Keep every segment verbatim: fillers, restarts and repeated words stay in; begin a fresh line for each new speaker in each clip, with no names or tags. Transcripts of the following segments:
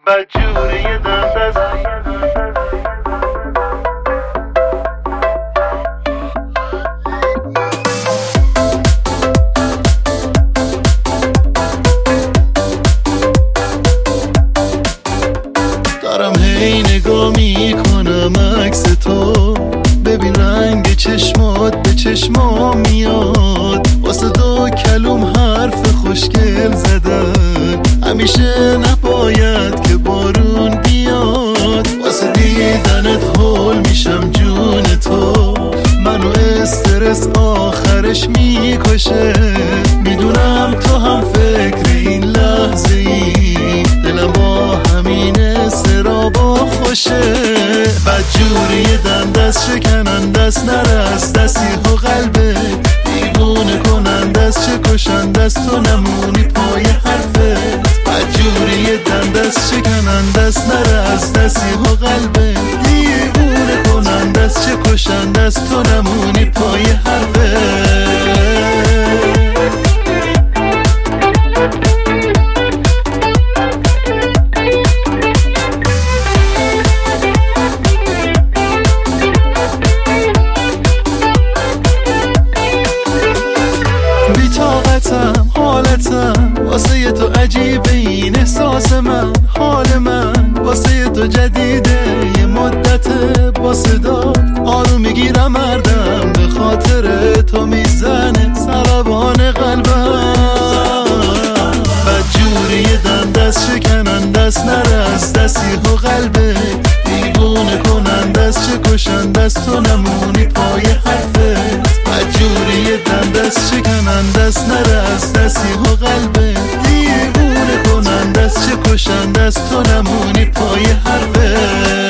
بدجوری دست از
دارم هی نگاه میکنم عکس تو، ببین رنگ چشمات به چشمام میاد. واسه دو کلوم حرف خوشگل زدن، همیشه نباید که بارون بیاد. واسه دیدنت هول میشم جون تو، منو استرس آخرش میکشه. میدونم تو هم فکر این لحظه ای، دلم با همین استرابا خوشه. بدجوری دندست شکنندست، نره از دستی و قلبه دیوونه کنندست، چه کشندست تو نمونی پای حرفت. بدجوری دندست شکنندست، نره از دستی و قلبه دیوونه کنندست، چه کشندست تو نمونی پای حرفت. بی‌طاقتم حالتم واسه ی تو عجیبه، این احساس من حال من واسه ی تو جدیده. یه مدته با صدات آروم میگیرم مردم، به خاطر تو میزنه ضربان قلبم. بدجوری دندست شکنندست، نره از دستی و قلبه دیوونه کنندست، چه کشندست تو نمونی پای حرفت. بدجوری دندست شکنندست، نره از دستی و قلبه دیوونه کنندست، چه کشندست تو نمونی پای حرفت.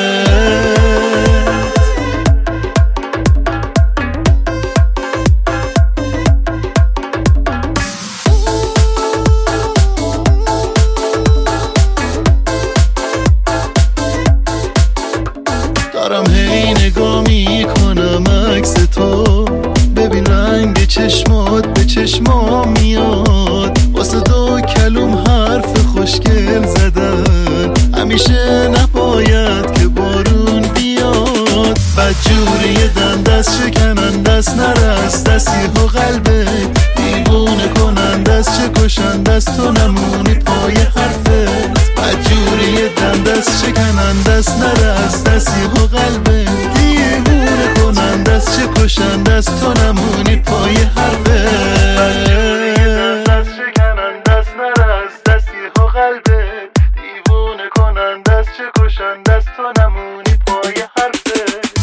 دارم هی نگاه میکنم عکس تو، ببین رنگ چشمات به چشمام میاد. واسه دو کلوم حرف خوشگل زدن، همیشه نباید که بارون بیاد. بدجوری دندست شکنندست، نره از دستی و قلبه دیوونه کنندست، چه کشندست تو نمونی پای حرفت. بدجوری دندست شکنندست، نره از دستی و قلبه دیوونه کنندست، چه کشندست تو نمونی پای حرفت.
دست شکنندست، نره از دستی و قلبه دیوونه کنندست، چه کشندست تو نمونی پای حرفت.